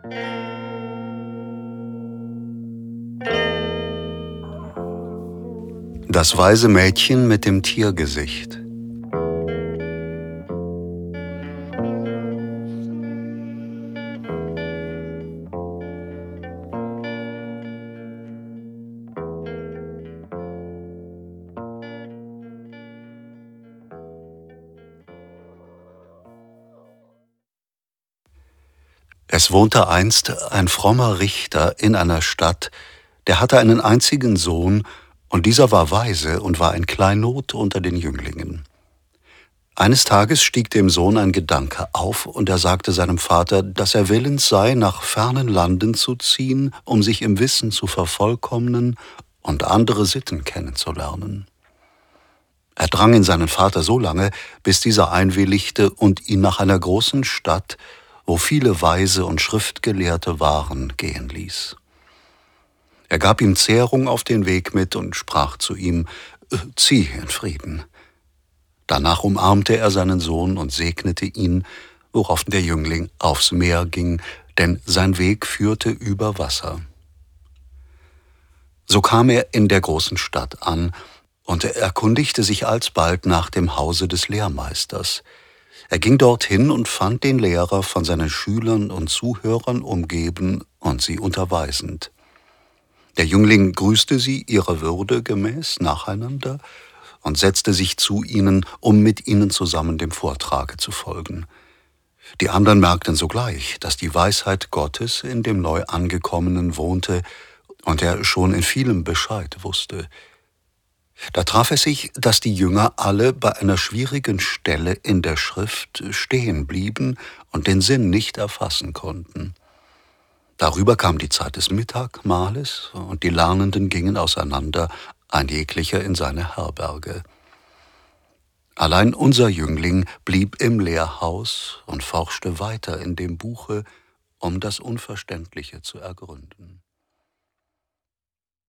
Das weise Mädchen mit dem Tiergesicht. Es wohnte einst ein frommer Richter in einer Stadt, der hatte einen einzigen Sohn, und dieser war weise und war ein Kleinod unter den Jünglingen. Eines Tages stieg dem Sohn ein Gedanke auf, und er sagte seinem Vater, dass er willens sei, nach fernen Landen zu ziehen, um sich im Wissen zu vervollkommnen und andere Sitten kennenzulernen. Er drang in seinen Vater so lange, bis dieser einwilligte und ihn nach einer großen Stadt, wo viele Weise und Schriftgelehrte waren, gehen ließ. Er gab ihm Zehrung auf den Weg mit und sprach zu ihm: »Zieh in Frieden.« Danach umarmte er seinen Sohn und segnete ihn, worauf der Jüngling aufs Meer ging, denn sein Weg führte über Wasser. So kam er in der großen Stadt an, und er erkundigte sich alsbald nach dem Hause des Lehrmeisters. Er ging dorthin und fand den Lehrer von seinen Schülern und Zuhörern umgeben und sie unterweisend. Der Jüngling grüßte sie ihrer Würde gemäß nacheinander und setzte sich zu ihnen, um mit ihnen zusammen dem Vortrage zu folgen. Die anderen merkten sogleich, dass die Weisheit Gottes in dem Neuangekommenen wohnte und er schon in vielem Bescheid wusste. Da traf es sich, dass die Jünger alle bei einer schwierigen Stelle in der Schrift stehen blieben und den Sinn nicht erfassen konnten. Darüber kam die Zeit des Mittagmahles, und die Lernenden gingen auseinander, ein jeglicher in seine Herberge. Allein unser Jüngling blieb im Lehrhaus und forschte weiter in dem Buche, um das Unverständliche zu ergründen.